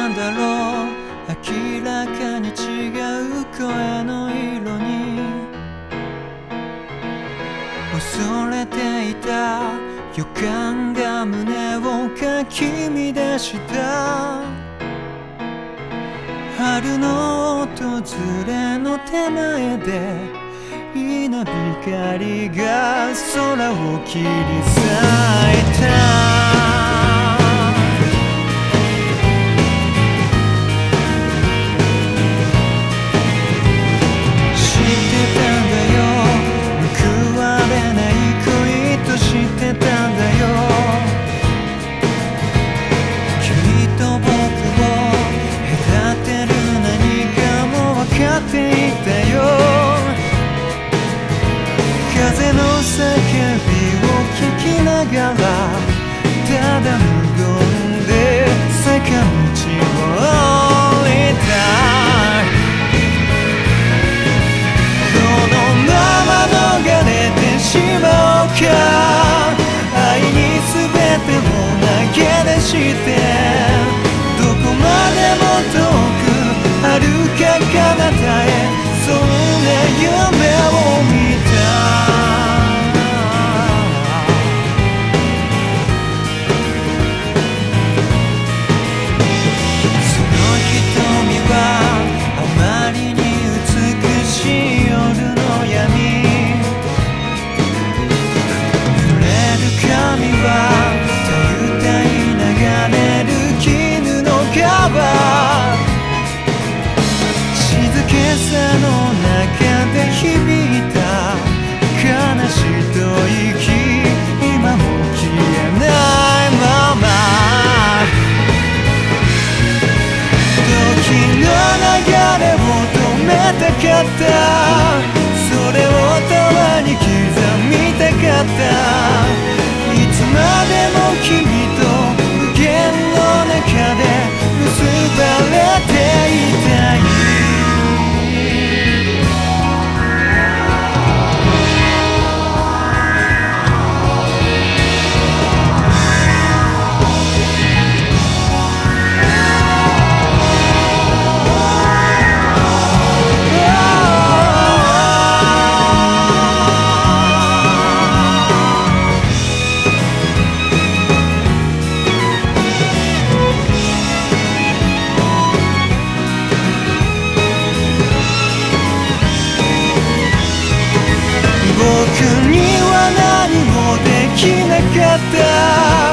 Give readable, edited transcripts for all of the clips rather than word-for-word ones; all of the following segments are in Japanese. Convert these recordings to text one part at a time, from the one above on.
なんだろう、明らかに違う声の色に恐れていた予感が胸をかき乱した。春の訪れの手前で稲光が空を切り裂いた。風の叫びを聞きながらただ無言で坂道を降りたい。このまま逃れてしまおうか、愛に全てを投げ出してどこまでも遠く遥か彼方へ、そんな夢を見た。それを永遠に刻みたかった。いつまでも君と無限の中で結ばれていたい。僕には何もできなかった。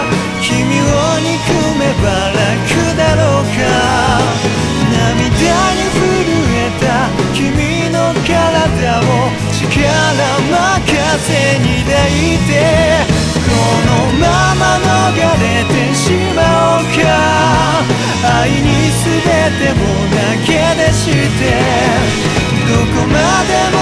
君を憎めば楽だろうか。涙に震えた君の体を力任せに抱いてこのまま逃れてしまおうか。愛に全てを投げ出してどこまでも